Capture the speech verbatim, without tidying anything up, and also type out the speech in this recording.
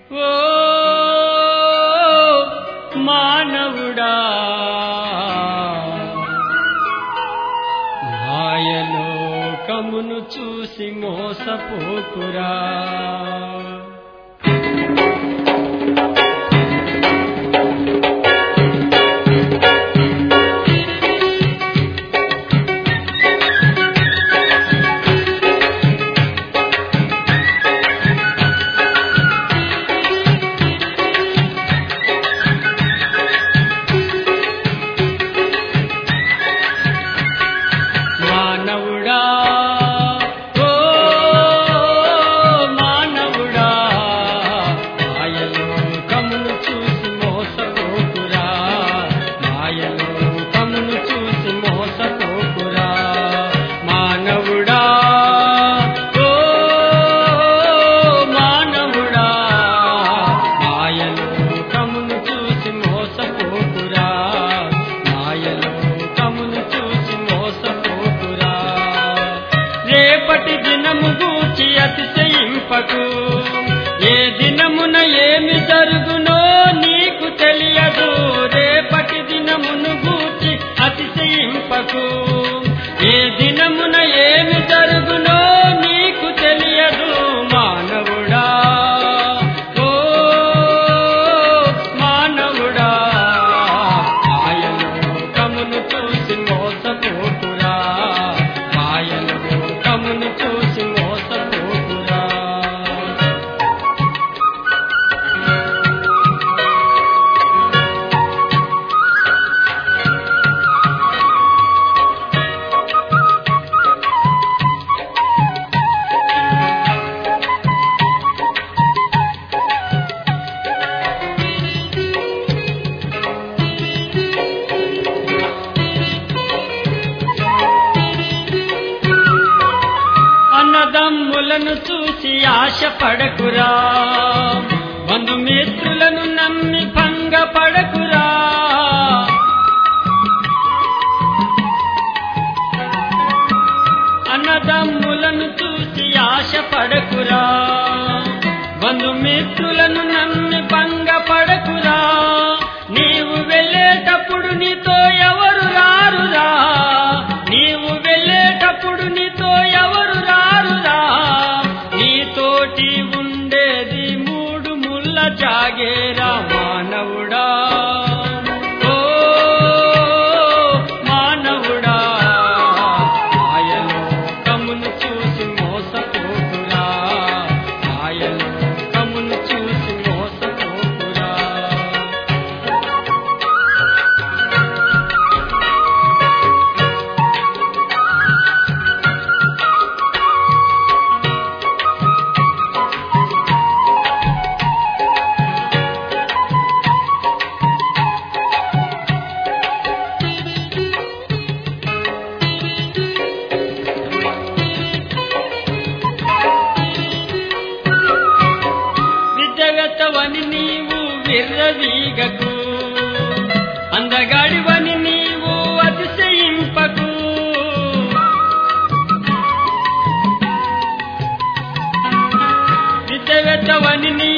ఓ మానవుడా మాయలోకమును చూసి మోసపోకురా. మానవుడా ఓ మానవుడా మాయలోకమును చూసి మోసపోకురా. మాయలోకమును చూసి మోసపోకురా. మానవుడా ఓ మానవుడా మాయలోకమును చూసి మోసపోకురా. మాయలోకమును చూసి మోసపోకురా. రేపటి దినము గూర్చి అతిశయింపకు. ఏ దినమున ఏమి జరుగునో నీకు తెలియదు. రేపటి దినమును గూర్చి అతిశయింపకు. ఏ దినమున ఏమి జరుగునో నీకు తెలియదు. మానవుడా ఓ మానవుడా మాయలోకమును చూసి మోసపోకురా. మాయలోకమును చూసి మోసపోకురా. అన్నదమ్ములను చూసి ఆశపడకురా. బంధుమిత్రులను నమ్మి భంగపడకురా. అన్నదమ్ములను చూసి ఆశపడకురా. బంధుమిత్రులను నమ్మి భంగపడకురా. నీవు వెళ్ళేటప్పుడు నీతో ఎవరు రారురా. నీవు వెళ్ళేటప్పుడు నీతో ఎవరు రారురా. నీతోటి ఉండేది మూడు ముళ్ళ జాగేరా. మానవుడా ఓ మానవుడా మాయలోకమును చూసి మోసపోకురా. మాయలోకమును చూసి మోసపోకురా. విద్యగతవని నీవు విర్రవీగకు. అందగాడివని నీవు అతిశయింపకు. విద్యగతవని నీవు